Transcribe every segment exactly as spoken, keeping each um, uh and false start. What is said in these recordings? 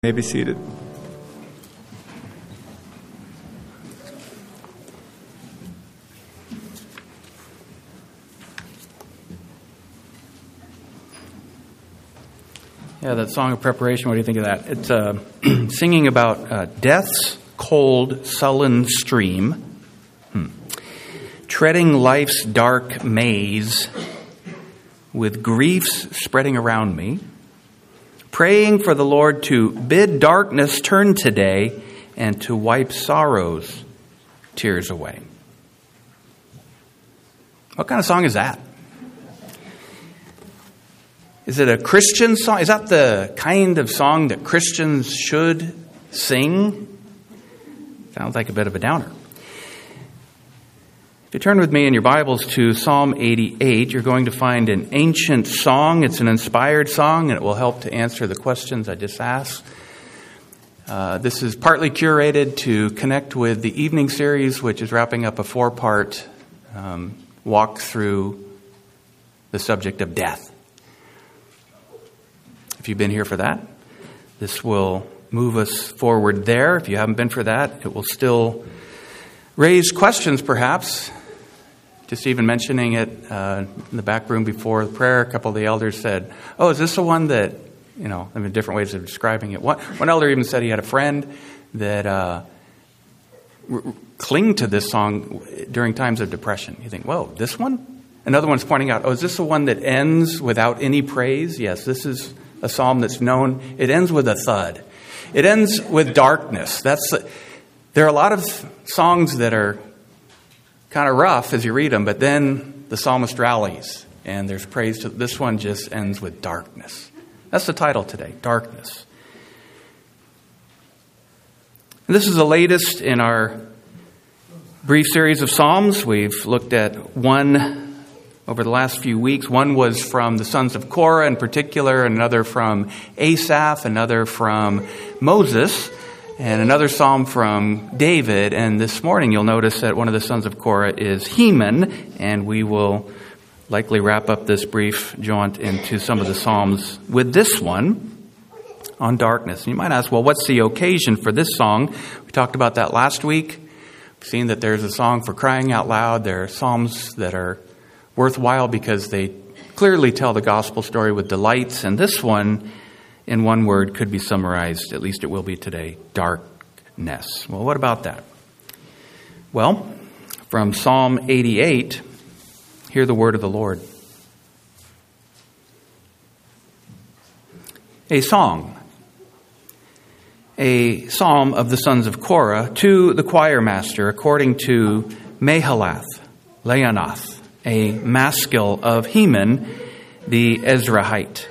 May be seated. Yeah, that song of preparation, what do you think of that? It's uh, singing about uh, death's cold, sullen stream, hmm. treading life's dark maze with griefs spreading around me, praying for the Lord to bid darkness turn today and to wipe sorrow's tears away. What kind of song is that? Is it a Christian song? Is that the kind of song that Christians should sing? Sounds like a bit of a downer. If you turn with me in your Bibles to Psalm eighty-eight, you're going to find an ancient song. It's an inspired song, and it will help to answer the questions I just asked. Uh, this is partly curated to connect with the evening series, which is wrapping up a four-part um, walk through the subject of death. If you've been here for that, this will move us forward there. If you haven't been for that, it will still raise questions, perhaps. Just even mentioning it uh, in the back room before the prayer, a couple of the elders said, oh, is this the one that, you know, I mean, different ways of describing it. One, one elder even said he had a friend that uh, r- clung to this song during times of depression. You think, whoa, this one? Another one's pointing out, oh, is this the one that ends without any praise? Yes, this is a psalm that's known. It ends with a thud. It ends with darkness. That's there are a lot of songs that are kind of rough as you read them, but then the psalmist rallies and there's praise. To, this one just ends with darkness. That's the title today, Darkness. And this is the latest in our brief series of psalms. We've looked at one over the last few weeks. One was from the sons of Korah in particular, another from Asaph, another from Moses, and another psalm from David. And this morning you'll notice that one of the sons of Korah is Heman, and we will likely wrap up this brief jaunt into some of the psalms with this one on darkness. And you might ask, well, what's the occasion for this song? We talked about that last week. We've seen that there's a song for crying out loud. There are psalms that are worthwhile because they clearly tell the gospel story with delights. And this one, in one word, could be summarized, at least it will be today, darkness. Well, what about that? Well, from Psalm eighty-eight, hear the word of the Lord. A song, a psalm of the sons of Korah to the choir master, according to Mahalath Leanoth, a maskil of Heman, the Ezrahite.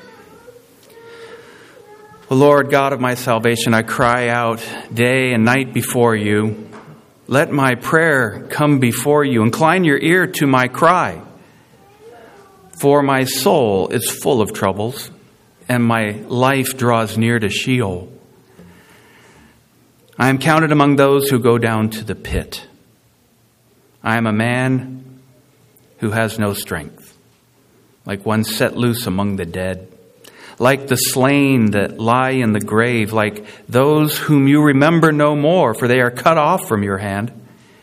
O Lord, God of my salvation, I cry out day and night before you. Let my prayer come before you. Incline your ear to my cry. For my soul is full of troubles, and my life draws near to Sheol. I am counted among those who go down to the pit. I am a man who has no strength, like one set loose among the dead. Like the slain that lie in the grave, like those whom you remember no more, for they are cut off from your hand.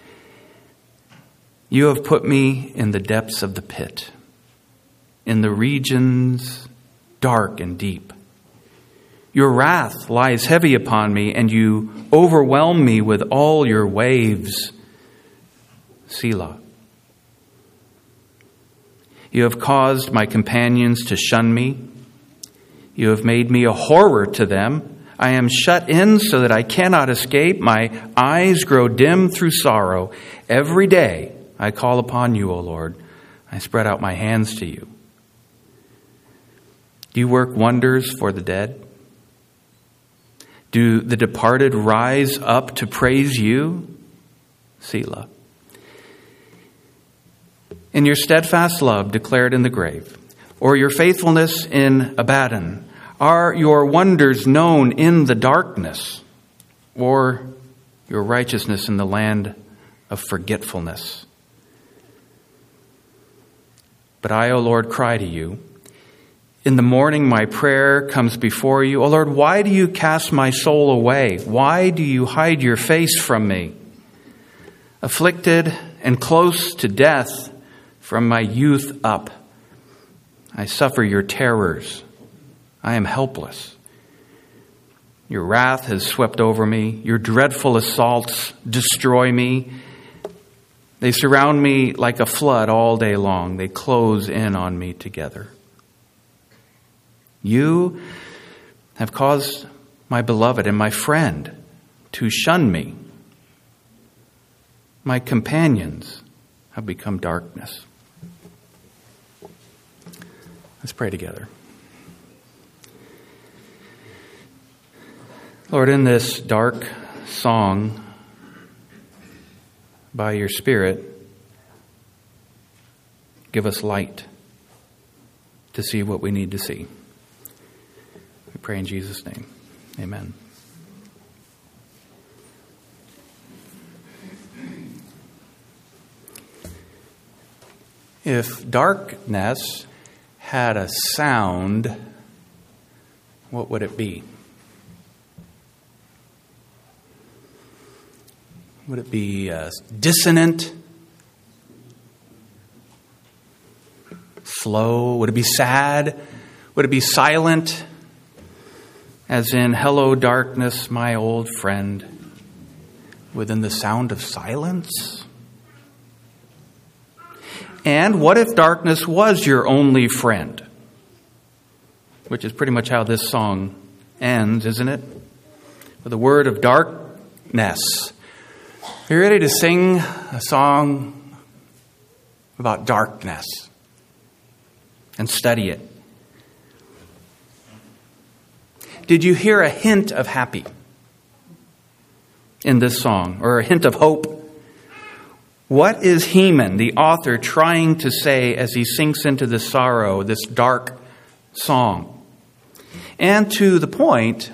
You have put me in the depths of the pit, in the regions dark and deep. Your wrath lies heavy upon me, and you overwhelm me with all your waves. Selah. You have caused my companions to shun me. You have made me a horror to them. I am shut in so that I cannot escape. My eyes grow dim through sorrow. Every day I call upon you, O Lord. I spread out my hands to you. Do you work wonders for the dead? Do the departed rise up to praise you? Selah. In your steadfast love declared in the grave, or your faithfulness in Abaddon, are your wonders known in the darkness, or your righteousness in the land of forgetfulness? But I, O Lord, cry to you. In the morning, my prayer comes before you. O Lord, why do you cast my soul away? Why do you hide your face from me? Afflicted and close to death from my youth up, I suffer your terrors. I am helpless. Your wrath has swept over me. Your dreadful assaults destroy me. They surround me like a flood all day long. They close in on me together. You have caused my beloved and my friend to shun me. My companions have become darkness. Let's pray together. Lord, in this dark song, by your Spirit, give us light to see what we need to see. We pray in Jesus' name. Amen. If darkness had a sound, what would it be? Would it be uh, dissonant? Slow? Would it be sad? Would it be silent? As in, hello, darkness, my old friend, within the sound of silence? And what if darkness was your only friend? Which is pretty much how this song ends, isn't it? With a word of darkness. Are you ready to sing a song about darkness and study it? Did you hear a hint of happy in this song, or a hint of hope? What is Heman, the author, trying to say as he sinks into the sorrow, this dark song? And to the point,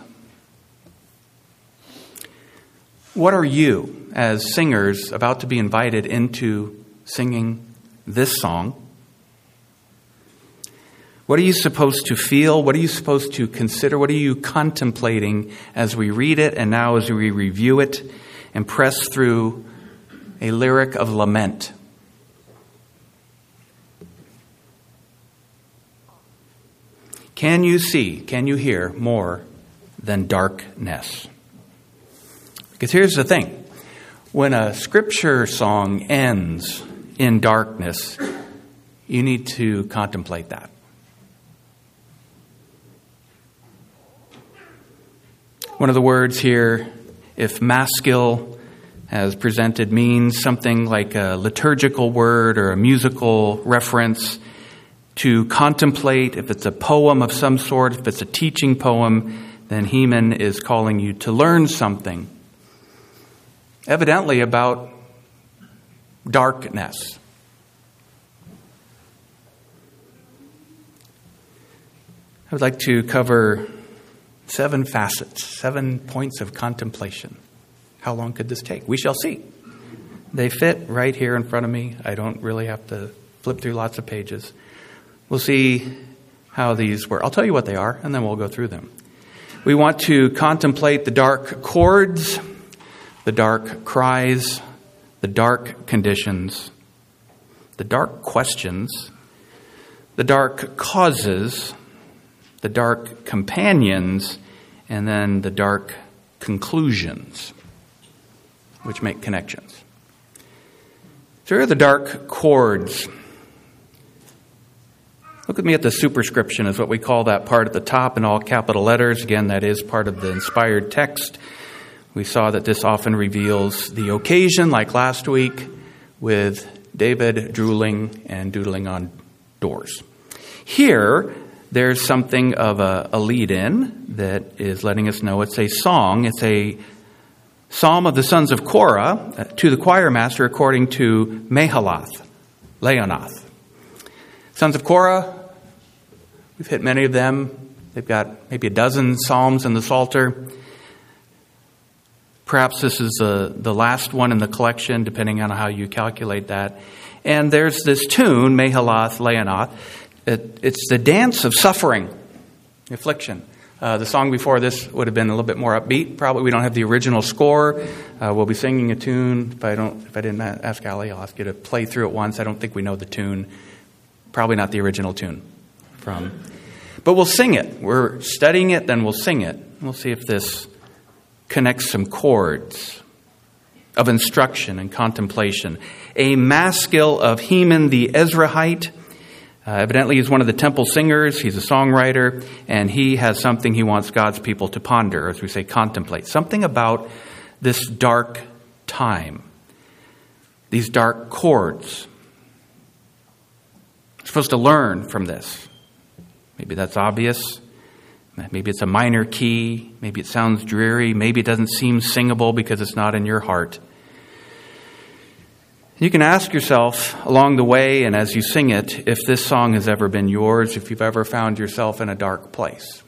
what are you, as singers, about to be invited into singing this song? What are you supposed to feel? What are you supposed to consider? What are you contemplating as we read it and now as we review it and press through a lyric of lament? Can you see, can you hear more than darkness? Because here's the thing. When a scripture song ends in darkness, you need to contemplate that. One of the words here, if maskil, as presented, means something like a liturgical word or a musical reference. To contemplate, if it's a poem of some sort, if it's a teaching poem, then Heman is calling you to learn something, evidently about darkness. I would like to cover seven facets, seven points of contemplation. How long could this take? We shall see. They fit right here in front of me. I don't really have to flip through lots of pages. We'll see how these work. I'll tell you what they are, and then we'll go through them. We want to contemplate the dark chords, the dark cries, the dark conditions, the dark questions, the dark causes, the dark companions, and then the dark conclusions, which make connections. So here are the dark chords. Look with me at the superscription, is what we call that part at the top in all capital letters. Again, that is part of the inspired text. We saw that this often reveals the occasion, like last week, with David drooling and doodling on doors. Here, there's something of a, a lead-in that is letting us know it's a song. It's a psalm of the sons of Korah to the choir master according to Mahalath, Leonoth. Sons of Korah, we've hit many of them. They've got maybe a dozen psalms in the Psalter. Perhaps this is the, the last one in the collection, depending on how you calculate that. And there's this tune, Mahalath, Leonoth. It, it's the dance of suffering, affliction. Uh, the song before this would have been a little bit more upbeat. Probably we don't have the original score. Uh, we'll be singing a tune. If I don't, if I didn't ask Allie, I'll ask you to play through it once. I don't think we know the tune. Probably not the original tune from. But we'll sing it. We're studying it, then we'll sing it. We'll see if this connects some chords of instruction and contemplation. A maskil of Heman the Ezrahite. Uh, evidently, he's one of the temple singers. He's a songwriter, and he has something he wants God's people to ponder, as we say, contemplate. Something about this dark time, these dark chords. We're supposed to learn from this. Maybe that's obvious. Maybe it's a minor key. Maybe it sounds dreary. Maybe it doesn't seem singable because it's not in your heart. You can ask yourself along the way and as you sing it, if this song has ever been yours, if you've ever found yourself in a dark place.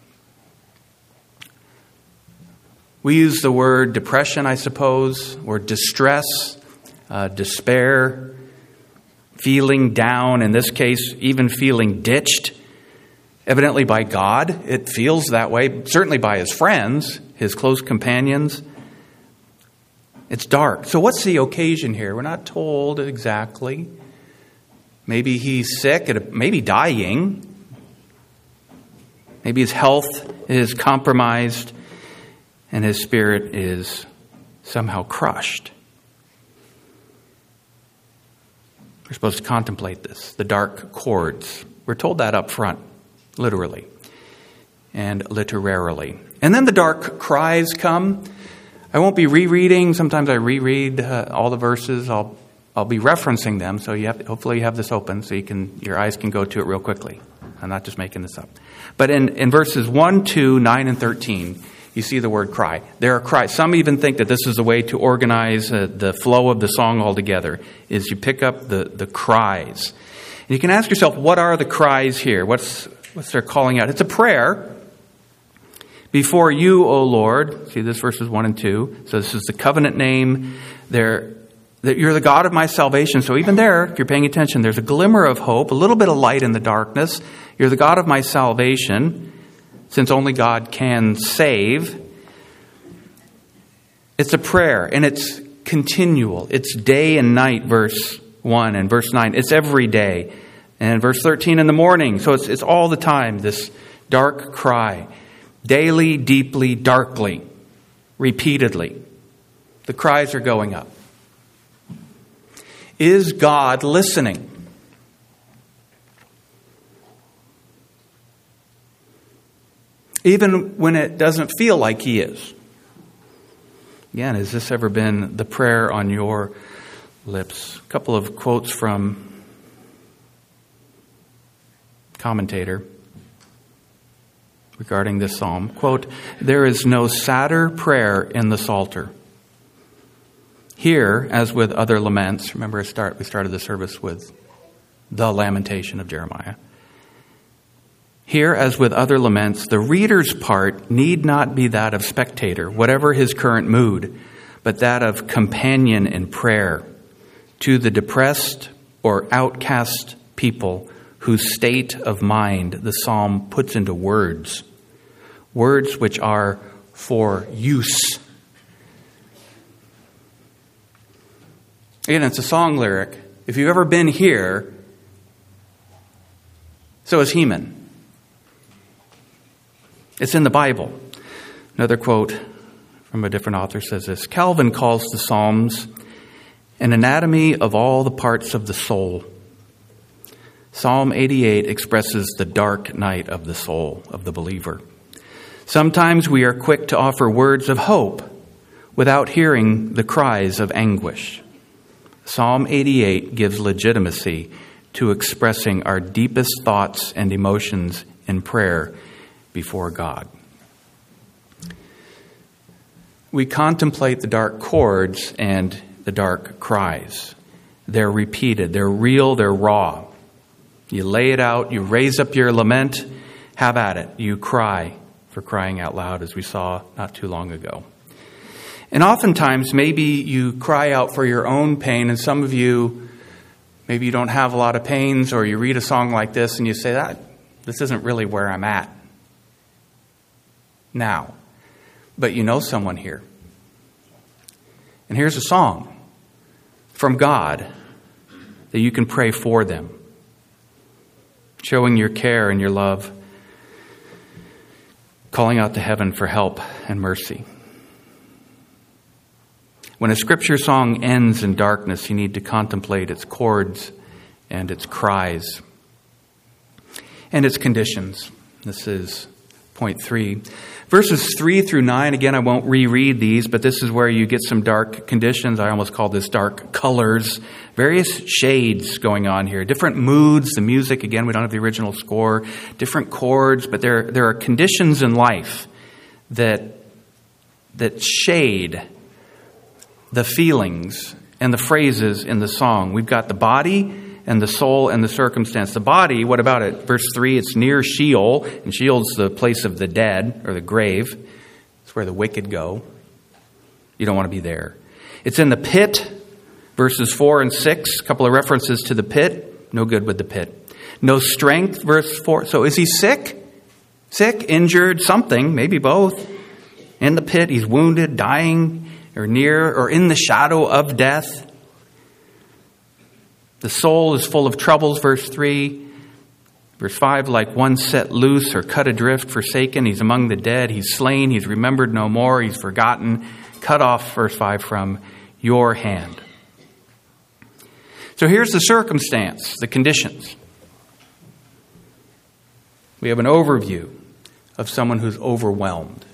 We use the word depression, I suppose, or distress, uh, despair, feeling down, in this case, even feeling ditched, evidently by God. It feels that way, certainly by his friends, his close companions. It's dark. So what's the occasion here? We're not told exactly. Maybe he's sick, maybe dying. Maybe his health is compromised and his spirit is somehow crushed. We're supposed to contemplate this, the dark chords. We're told that up front, literally and literarily. And then the dark cries come. I won't be rereading. Sometimes I reread uh, all the verses. I'll I'll be referencing them. So you have, hopefully you have this open so you can your eyes can go to it real quickly. I'm not just making this up. But in, in verses one, two, nine, and thirteen, you see the word cry. There are cries. Some even think that this is a way to organize uh, the flow of the song altogether, is you pick up the, the cries. And you can ask yourself, what are the cries here? What's what's they're calling out? It's a prayer. Before you, O Lord, see this verses one and two. So this is the covenant name. There, that you're the God of my salvation. So even there, if you're paying attention, there's a glimmer of hope, a little bit of light in the darkness. You're the God of my salvation, since only God can save. It's a prayer, and it's continual. It's day and night, verse one, and verse nine. It's every day. And verse thirteen, in the morning. So it's it's all the time, this dark cry. Daily, deeply, darkly, repeatedly. The cries are going up. Is God listening? Even when it doesn't feel like he is. Again, has this ever been the prayer on your lips? A couple of quotes from commentator regarding this psalm. Quote, there is no sadder prayer in the Psalter. Here, as with other laments, remember I start, we started the service with the lamentation of Jeremiah. Here, as with other laments, the reader's part need not be that of spectator, whatever his current mood, but that of companion in prayer to the depressed or outcast people whose state of mind the psalm puts into words, words which are for use. Again, it's a song lyric. If you've ever been here, so is Heman. It's in the Bible. Another quote from a different author says this: Calvin calls the Psalms an anatomy of all the parts of the soul. Psalm eighty-eight expresses the dark night of the soul of the believer. Sometimes we are quick to offer words of hope without hearing the cries of anguish. Psalm eighty-eight gives legitimacy to expressing our deepest thoughts and emotions in prayer before God. We contemplate the dark chords and the dark cries. They're repeated, they're real, they're raw. You lay it out, you raise up your lament, have at it. You cry for crying out loud, as we saw not too long ago. And oftentimes, maybe you cry out for your own pain, and some of you Maybe you don't have a lot of pains, or you read a song like this and you say, that this isn't really where I'm at now. But you know someone here. And here's a song from God that you can pray for them, showing your care and your love, calling out to heaven for help and mercy. When a scripture song ends in darkness, you need to contemplate its chords and its cries and its conditions. This is point three. Verses three through nine, again, I won't reread these, but this is where you get some dark conditions. I almost call this dark colors. Various shades going on here. Different moods, the music, again, we don't have the original score. Different chords, but there, there are conditions in life that, that shade the feelings and the phrases in the song. We've got the body and the soul and the circumstance. The body, what about it? Verse three, it's near Sheol, and Sheol's the place of the dead, or the grave. It's where the wicked go. You don't want to be there. It's in the pit, verses four and six, a couple of references to the pit. No good with the pit. No strength, verse four. So is he sick? Sick, injured, something, maybe both. In the pit, he's wounded, dying, or near, or in the shadow of death. The soul is full of troubles, verse three. Verse five, like one set loose or cut adrift, forsaken. He's among the dead. He's slain. He's remembered no more. He's forgotten. Cut off, verse five, from your hand. So here's the circumstance, the conditions. We have an overview of someone who's overwhelmed.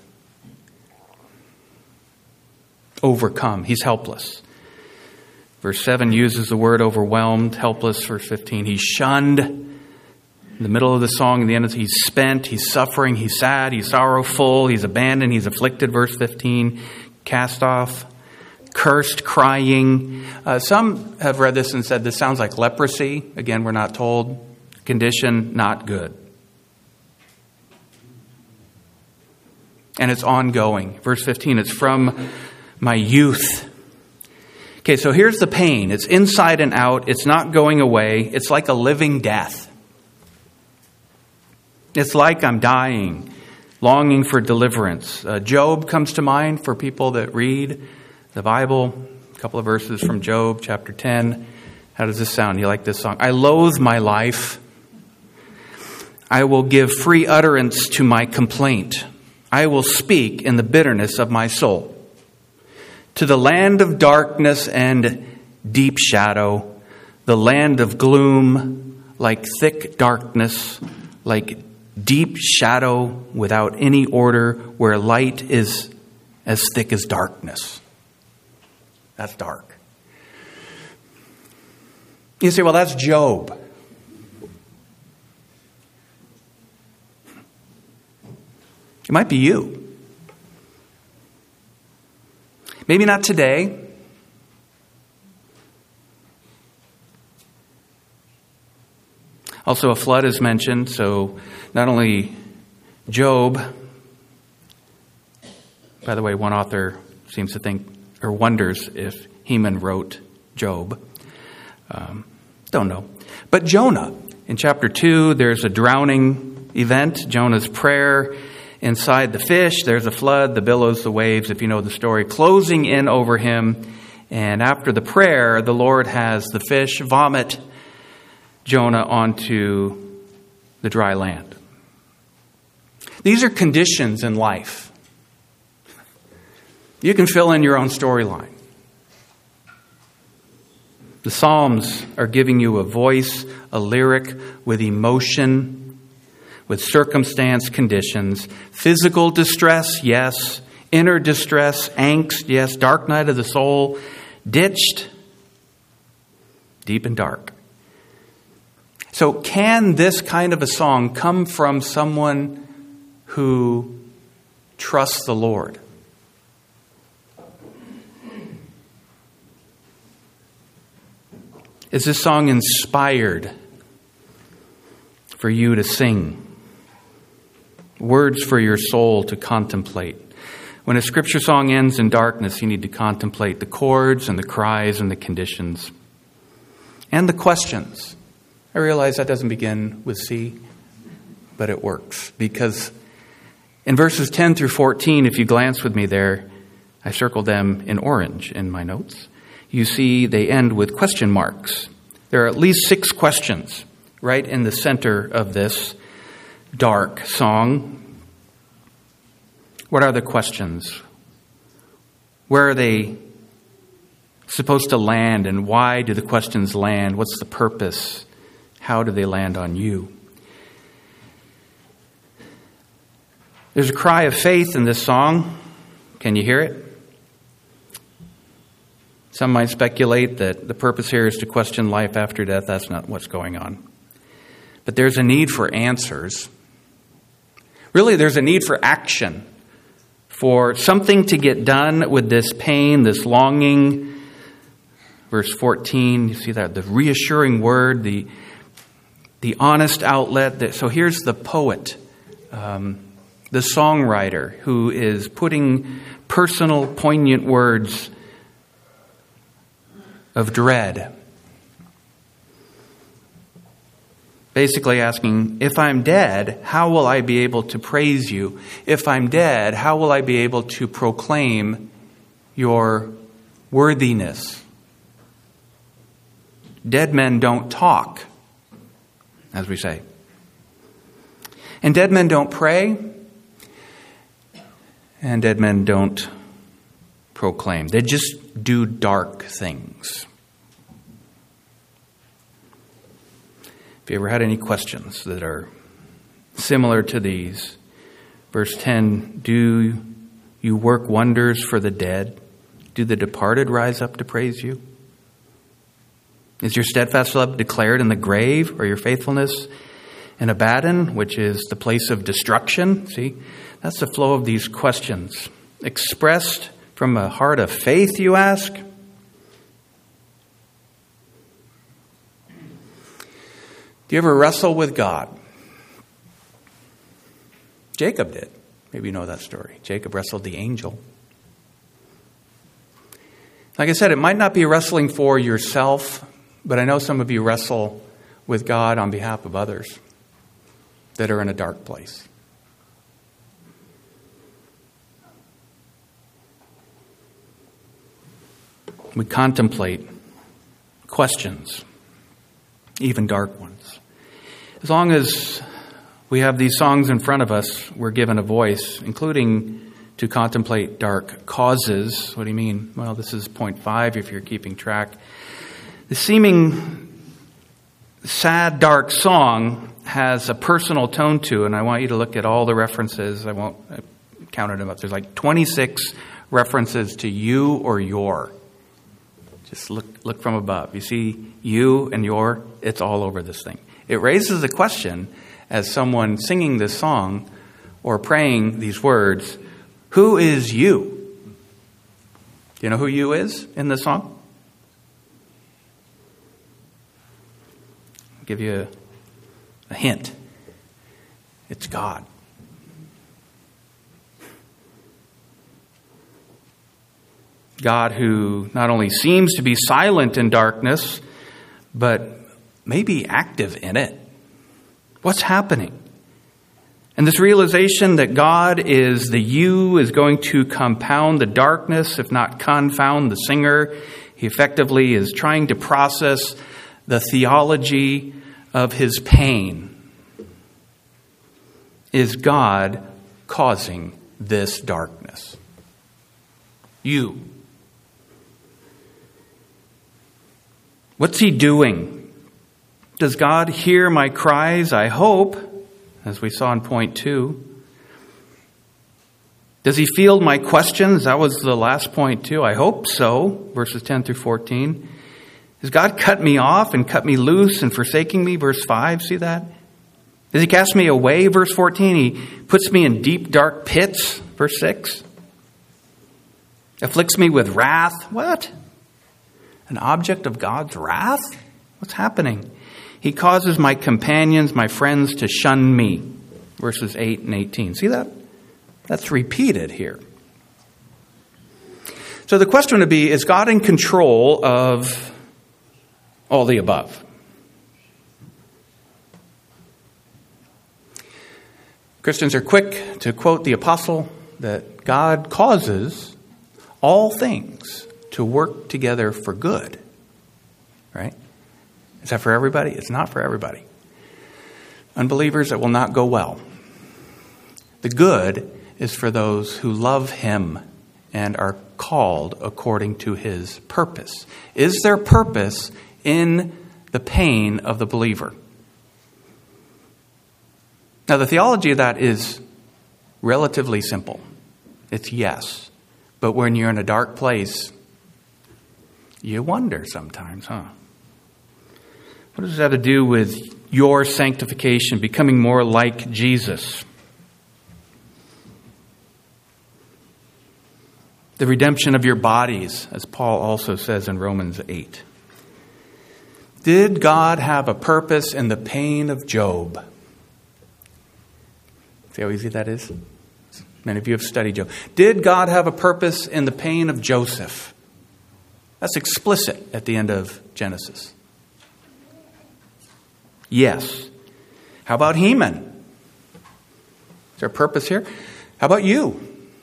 Overcome. He's helpless. Verse seven uses the word overwhelmed, helpless. Verse fifteen, he's shunned. In the middle of the song, in the end, he's spent, he's suffering, he's sad, he's sorrowful, he's abandoned, he's afflicted. Verse fifteen, cast off, cursed, crying. Uh, some have read this and said this sounds like leprosy. Again, we're not told. Condition, not good. And it's ongoing. Verse fifteen, it's from my youth. Okay, so here's the pain. It's inside and out. It's not going away. It's like a living death. It's like I'm dying, longing for deliverance. Uh, Job comes to mind for people that read the Bible. A couple of verses from Job, chapter ten. How does this sound? You like this song? I loathe my life. I will give free utterance to my complaint. I will speak in the bitterness of my soul. To the land of darkness and deep shadow, the land of gloom, like thick darkness, like deep shadow without any order, where light is as thick as darkness. That's dark. You say, well, that's Job. It might be you. Maybe not today. Also, a flood is mentioned. So not only Job, by the way, one author seems to think or wonders if Heman wrote Job. Um, don't know. But Jonah, in chapter two, there's a drowning event, Jonah's prayer. Inside the fish, there's a flood, the billows, the waves, if you know the story, closing in over him. And after the prayer, the Lord has the fish vomit Jonah onto the dry land. These are conditions in life. You can fill in your own storyline. The Psalms are giving you a voice, a lyric with emotion, with circumstance, conditions, physical distress, yes, inner distress, angst, yes, dark night of the soul, ditched, deep and dark. So can this kind of a song come from someone who trusts the Lord? Is this song inspired for you to sing? Words for your soul to contemplate. When a scripture song ends in darkness, you need to contemplate the chords and the cries and the conditions. and the questions. I realize that doesn't begin with C, but it works because in verses ten through fourteen, if you glance with me there, I circled them in orange in my notes. You see they end with question marks. There are at least six questions right in the center of this dark song. What are the questions? Where are they supposed to land, and why do the questions land? What's the purpose? How do they land on you? There's a cry of faith in this song. Can you hear it? Some might speculate that the purpose here is to question life after death. That's not what's going on. But there's a need for answers. Really, there's a need for action, for something to get done with this pain, this longing. Verse fourteen, you see that, the reassuring word, the, the honest outlet. That, so here's the poet, um, the songwriter, who is putting personal, poignant words of dread. Basically asking, if I'm dead, how will I be able to praise you? If I'm dead, how will I be able to proclaim your worthiness? Dead men don't talk, as we say. And dead men don't pray. And dead men don't proclaim. They just do dark things. If you ever had any questions that are similar to these, verse ten, do you work wonders for the dead? Do the departed rise up to praise you? Is your steadfast love declared in the grave, or your faithfulness in Abaddon, which is the place of destruction? See, that's the flow of these questions. Expressed from a heart of faith, you ask? Do you ever wrestle with God? Jacob did. Maybe you know that story. Jacob wrestled the angel. Like I said, it might not be wrestling for yourself, but I know some of you wrestle with God on behalf of others that are in a dark place. We contemplate questions, even dark ones. As long as we have these songs in front of us, we're given a voice, including to contemplate dark causes. What do you mean? Well, this is point five if you're keeping track. The seeming sad, dark song has a personal tone to it, and I want you to look at all the references. I won't count them up. There's like twenty-six references to you or your. Just look look from above. You see you and your, it's all over this thing. It raises a question as someone singing this song or praying these words, who is you? Do you know who you is in this song? I'll give you a, a hint. It's God. God who not only seems to be silent in darkness, but may be active in it. What's happening? And this realization that God is the you is going to compound the darkness, if not confound the singer. He effectively is trying to process the theology of his pain. Is God causing this darkness? You. What's he doing? Does God hear my cries? I hope, as we saw in point two. Does he field my questions? That was the last point too. I hope so, verses ten through fourteen. Has God cut me off and cut me loose and forsaking me? Verse five, see that? Does he cast me away? Verse fourteen. He puts me in deep, dark pits. Verse six. Afflicts me with wrath. What? An object of God's wrath? What's happening? He causes my companions, my friends, to shun me. Verses eight and eighteen. See that? That's repeated here. So the question would be, is God in control of all the above. Christians are quick to quote the apostle that God causes all things to work together for good. Right? Is that for everybody? It's not for everybody. Unbelievers, it will not go well. The good is for those who love him and are called according to his purpose. Is there purpose in the pain of the believer? Now, the theology of that is relatively simple. It's yes. But when you're in a dark place, you wonder sometimes, huh? What does that have to do with your sanctification, becoming more like Jesus? The redemption of your bodies, as Paul also says in Romans eight. Did God have a purpose in the pain of Job? See how easy that is? Many of you have studied Job. Did God have a purpose in the pain of Joseph? That's explicit at the end of Genesis. Yes. How about Heman? Is there a purpose here? How about you?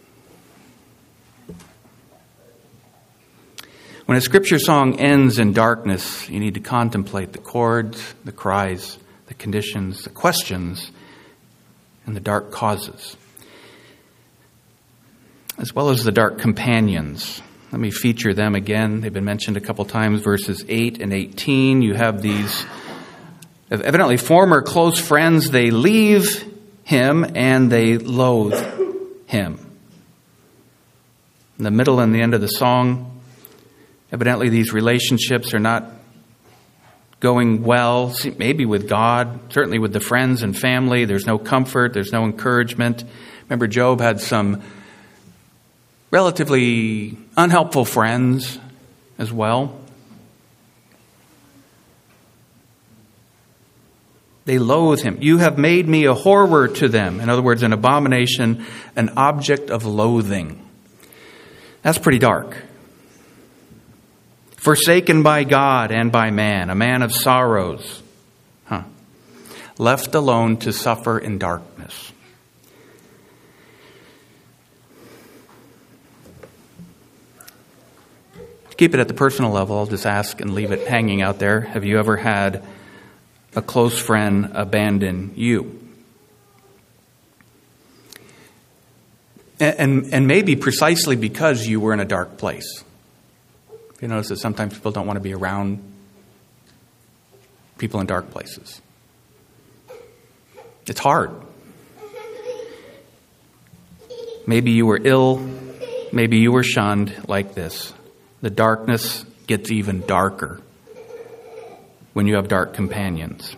When a scripture song ends in darkness, you need to contemplate the chords, the cries, the conditions, the questions, and the dark causes, as well as the dark companions. Let me feature them again. They've been mentioned a couple times, verses eight and eighteen. You have these evidently former close friends. They leave him and they loathe him. In the middle and the end of the song, evidently these relationships are not going well, maybe with God, certainly with the friends and family. There's no comfort, there's no encouragement. Remember, Job had some relatively unhelpful friends as well. They loathe him. You have made me a horror to them. In other words, an abomination, an object of loathing. That's pretty dark. Forsaken by God and by man, a man of sorrows. Huh. Left alone to suffer in darkness. To keep it at the personal level, I'll just ask and leave it hanging out there. Have you ever had a close friend abandon you? And, and, and maybe precisely because you were in a dark place. You notice that sometimes people don't want to be around people in dark places. It's hard. Maybe you were ill. Maybe you were shunned like this. The darkness gets even darker when you have dark companions.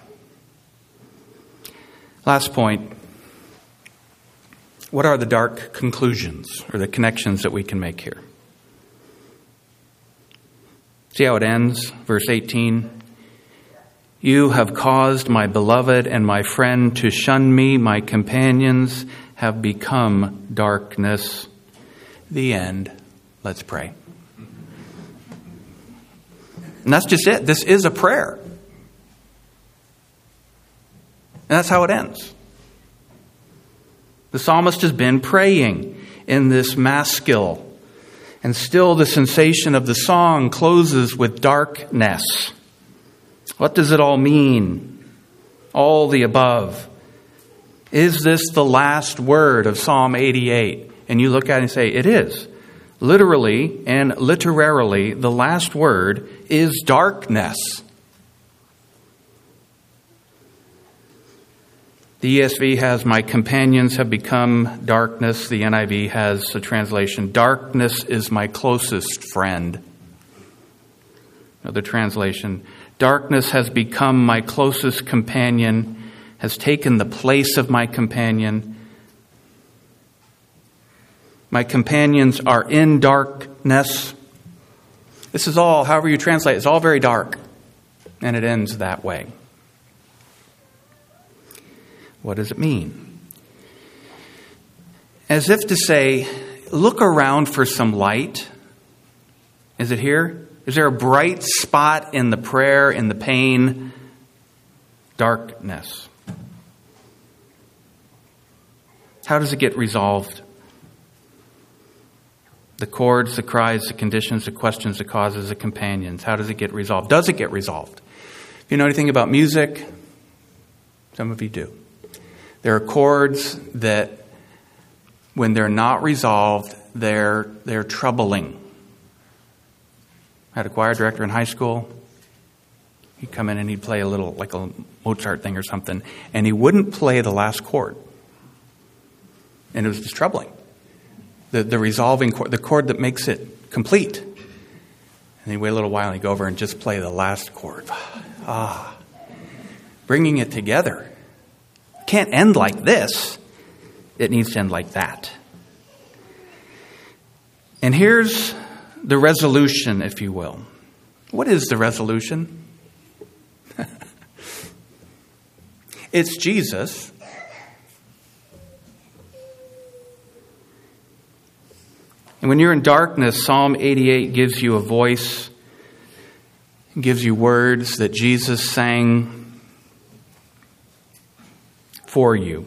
Last point. What are the dark conclusions or the connections that we can make here? See how it ends? Verse eighteen. You have caused my beloved and my friend to shun me. My companions have become darkness. The end. Let's pray. And that's just it. This is a prayer. And that's how it ends. The psalmist has been praying in this maskil. And still the sensation of the song closes with darkness. What does it all mean? All the above. Is this the last word of Psalm eighty-eight? And you look at it and say, it is. Literally and literarily, the last word is darkness. The E S V has, my companions have become darkness. The N I V has a translation, darkness is my closest friend. Another translation, darkness has become my closest companion, has taken the place of my companion. My companions are in darkness. This is all, however you translate, it's all very dark. And it ends that way. What does it mean? As if to say, look around for some light. Is it here? Is there a bright spot in the prayer, in the pain? Darkness. How does it get resolved? The chords, the cries, the conditions, the questions, the causes, the companions. How does it get resolved? Does it get resolved? If you know anything about music, some of you do. There are chords that, when they're not resolved, they're they're troubling. I had a choir director in high school. He'd come in and he'd play a little, like a Mozart thing or something, and he wouldn't play the last chord. And it was just troubling. The the resolving chord, the chord that makes it complete. And he'd wait a little while and he'd go over and just play the last chord. Ah, bringing it together. Can't end like this. It needs to end like that. And here's the resolution, if you will. What is the resolution? It's Jesus. And when you're in darkness, Psalm eighty-eight gives you a voice, gives you words that Jesus sang for you.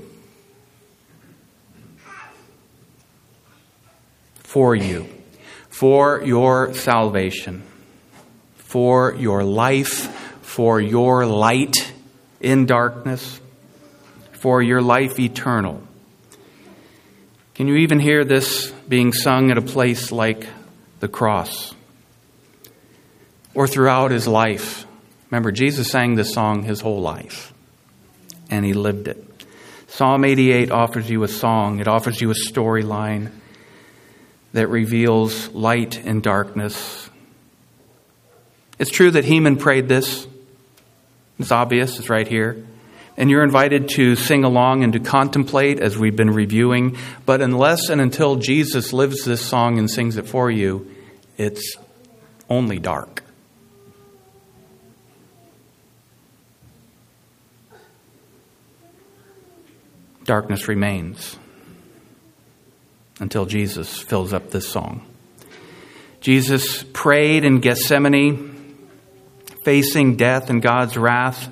For you. For your salvation. For your life. For your light in darkness. For your life eternal. Can you even hear this being sung at a place like the cross? Or throughout his life? Remember, Jesus sang this song his whole life. And he lived it. Psalm eighty-eight offers you a song. It offers you a storyline that reveals light and darkness. It's true that Heman prayed this. It's obvious. It's right here. And you're invited to sing along and to contemplate as we've been reviewing. But unless and until Jesus lives this song and sings it for you, it's only dark. Darkness remains until Jesus fills up this song. Jesus prayed in Gethsemane, facing death and God's wrath.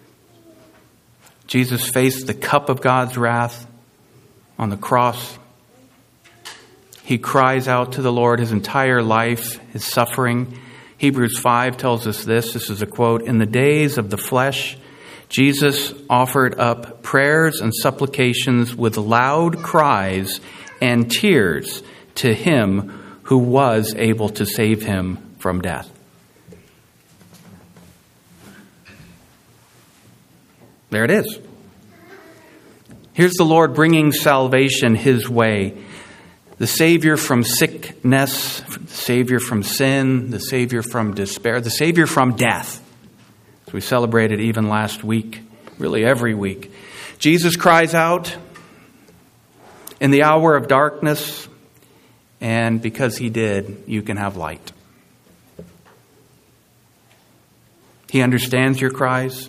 Jesus faced the cup of God's wrath on the cross. He cries out to the Lord his entire life, his suffering. Hebrews five tells us this. This is a quote. In the days of the flesh, Jesus offered up prayers and supplications with loud cries and tears to him who was able to save him from death. There it is. Here's the Lord bringing salvation his way. The Savior from sickness, the Savior from sin, the Savior from despair, the Savior from death. As we celebrated even last week, really every week. Jesus cries out in the hour of darkness, and because he did, you can have light. He understands your cries.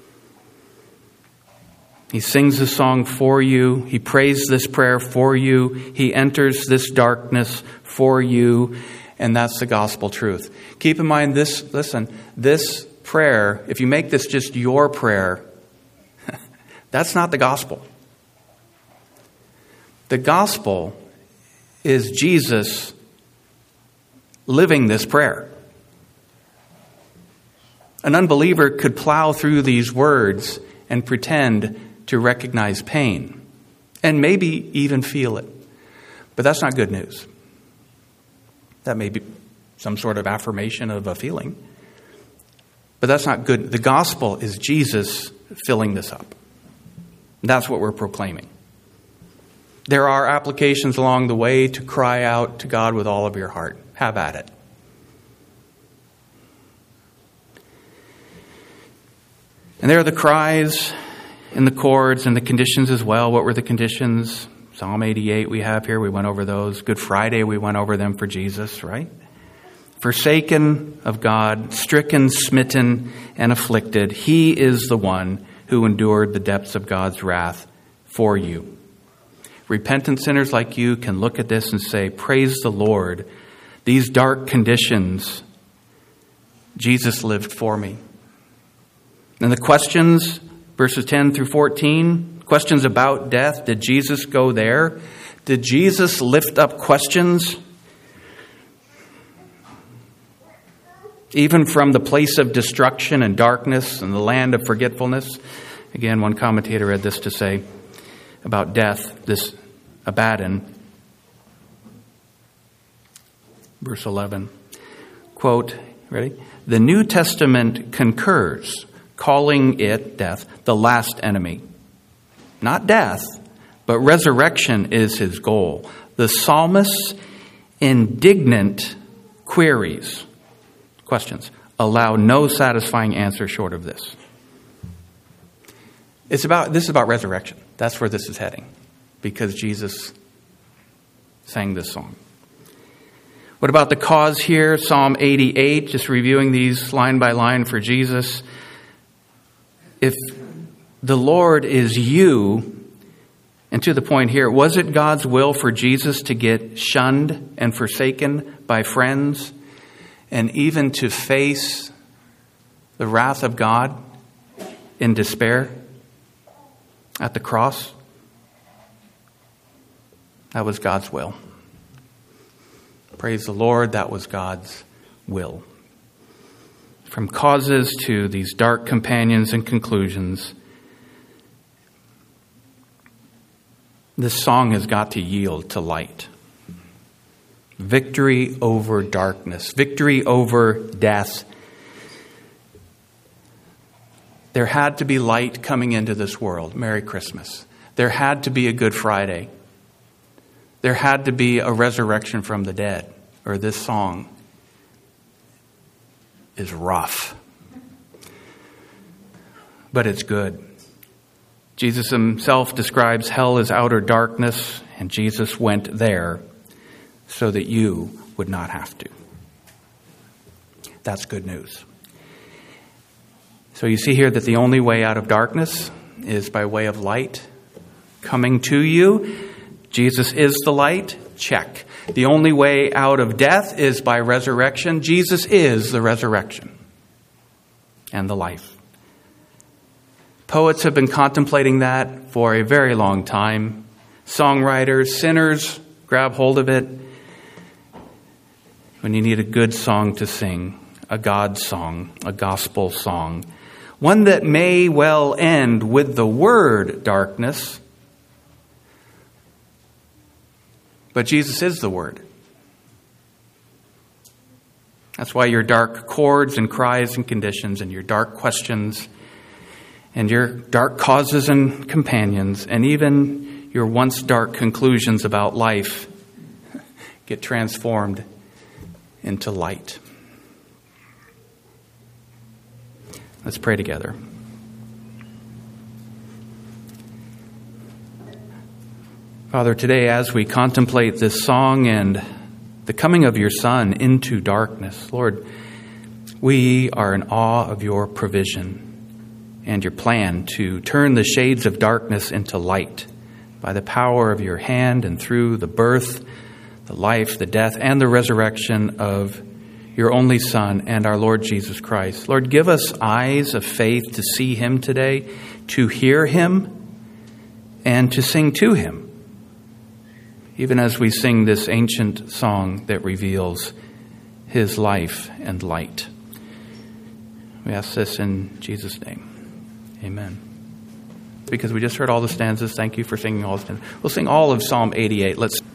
He sings this song for you. He prays this prayer for you. He enters this darkness for you. And that's the gospel truth. Keep in mind this, listen, this prayer, if you make this just your prayer, that's not the gospel. The gospel is Jesus living this prayer. An unbeliever could plow through these words and pretend to recognize pain, and maybe even feel it. But that's not good news. That may be some sort of affirmation of a feeling, but that's not good. The gospel is Jesus filling this up. That's what we're proclaiming. There are applications along the way to cry out to God with all of your heart. Have at it. And there are the cries and the chords and the conditions as well. What were the conditions? Psalm eighty-eight we have here. We went over those. Good Friday, we went over them for Jesus, right? Forsaken of God, stricken, smitten, and afflicted, he is the one who endured the depths of God's wrath for you. Repentant sinners like you can look at this and say, praise the Lord. These dark conditions Jesus lived for me. And the questions, verses ten through fourteen, questions about death. Did Jesus go there? Did Jesus lift up questions? Even from the place of destruction and darkness and the land of forgetfulness. Again, one commentator had this to say about death, this Abaddon. Verse eleven, quote, ready? The New Testament concurs, calling it, death, the last enemy. Not death, but resurrection is his goal. The psalmist's indignant queries, questions, allow no satisfying answer short of this. It's about this is about resurrection. That's where this is heading, because Jesus sang this song. What about the cause here? Psalm eighty-eight, just reviewing these line by line for Jesus. If the Lord is you, and to the point here, was it God's will for Jesus to get shunned and forsaken by friends, and even to face the wrath of God in despair at the cross? That was God's will. Praise the Lord, that was God's will. From causes to these dark companions and conclusions, this song has got to yield to light. Victory over darkness, victory over death. There had to be light coming into this world. Merry Christmas. There had to be a Good Friday. There had to be a resurrection from the dead, or this song is rough. But it's good. Jesus himself describes hell as outer darkness, and Jesus went there so that you would not have to. That's good news. So you see here that the only way out of darkness is by way of light coming to you. Jesus is the light. Check. The only way out of death is by resurrection. Jesus is the resurrection and the life. Poets have been contemplating that for a very long time. Songwriters, sinners, grab hold of it. When you need a good song to sing, a God song, a gospel song, one that may well end with the word darkness, but Jesus is the Word. That's why your dark chords and cries and conditions and your dark questions and your dark causes and companions and even your once dark conclusions about life get transformed into light. Let's pray together. Father, today as we contemplate this song and the coming of your Son into darkness, Lord, we are in awe of your provision and your plan to turn the shades of darkness into light by the power of your hand and through the birth, the life, the death, and the resurrection of your only Son and our Lord Jesus Christ. Lord, give us eyes of faith to see him today, to hear him, and to sing to him, even as we sing this ancient song that reveals his life and light. We ask this in Jesus' name. Amen. Because we just heard all the stanzas, thank you for singing all the stanzas. We'll sing all of Psalm eighty-eight. Let's